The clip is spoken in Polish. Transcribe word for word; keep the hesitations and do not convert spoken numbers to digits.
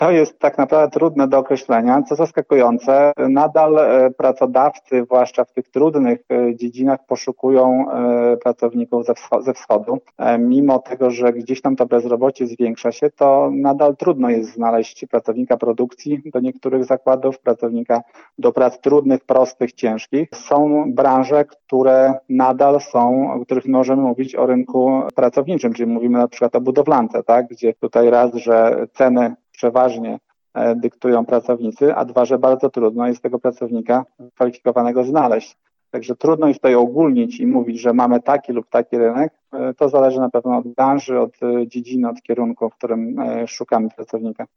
To jest tak naprawdę trudne do określenia. Co zaskakujące, nadal pracodawcy, zwłaszcza w tych trudnych dziedzinach, poszukują pracowników ze wschodu. Mimo tego, że gdzieś tam to bezrobocie zwiększa się, to nadal trudno jest znaleźć pracownika produkcji do niektórych zakładów, pracownika do prac trudnych, prostych, ciężkich. Są branże, które nadal są, o których możemy mówić o rynku pracowniczym, czyli mówimy na przykład o budowlance, tak, gdzie tutaj raz, że ceny przeważnie dyktują pracownicy, a dwa, że bardzo trudno jest tego pracownika kwalifikowanego znaleźć. Także trudno jest tutaj ogólnić i mówić, że mamy taki lub taki rynek. To zależy na pewno od branży, od dziedziny, od kierunku, w którym szukamy pracownika.